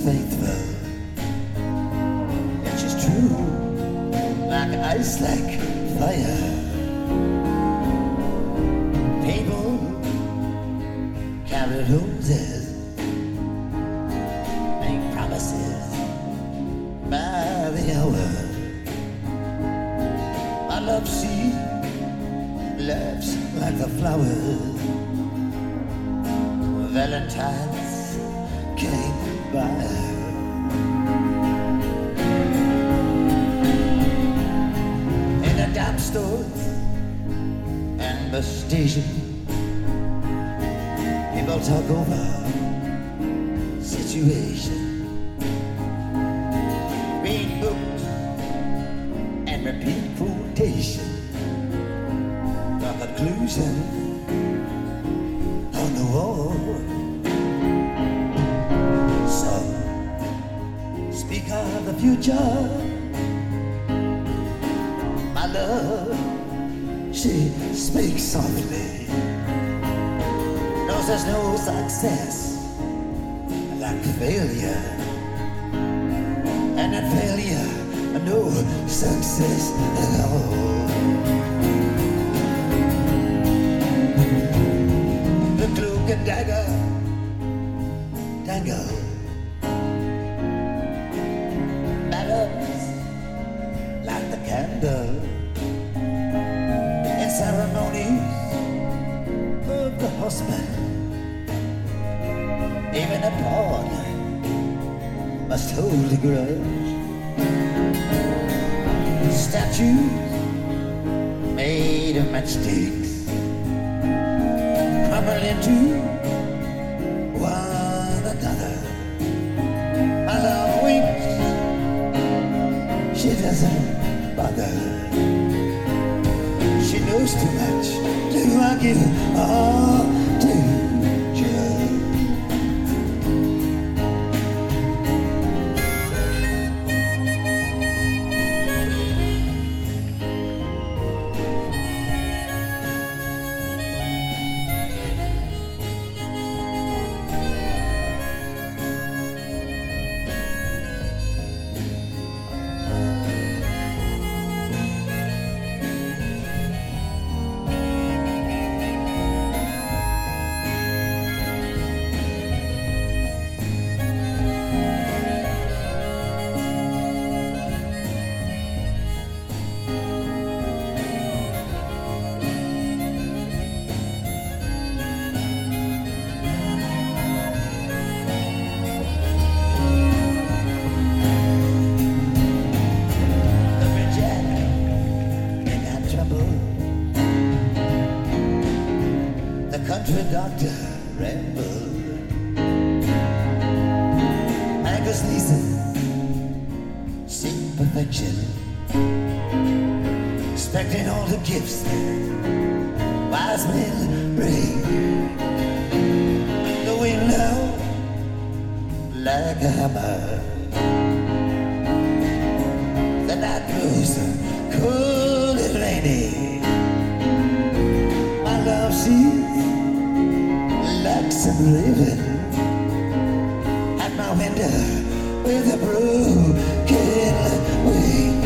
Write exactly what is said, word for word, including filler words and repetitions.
faithful. And she's true, like ice, like fire. People carry roses, make promises by the hour. My love, she laughs like the flowers. Valentine's came by. In the dime stores and the station, people talk over situation. Read books and repeat quotation. The conclusion on the wall. Some speak of the future. My love, she speaks softly. Knows there's no success like failure, and that failure, no success at all. The cloak and dagger tango, battles like the candle in ceremonies of the husband. Even a pawn must hold a grudge. Statues made of matchsticks crumble into one another. My love winks, she doesn't bother. She knows too much. Do I give all to country doctor rambled. Angus Leeson seek perfection, expecting all the gifts wise men bring. The wind now like a hammer, the night grows cold and rainy. My love sees like some raven at my window with a broken wing.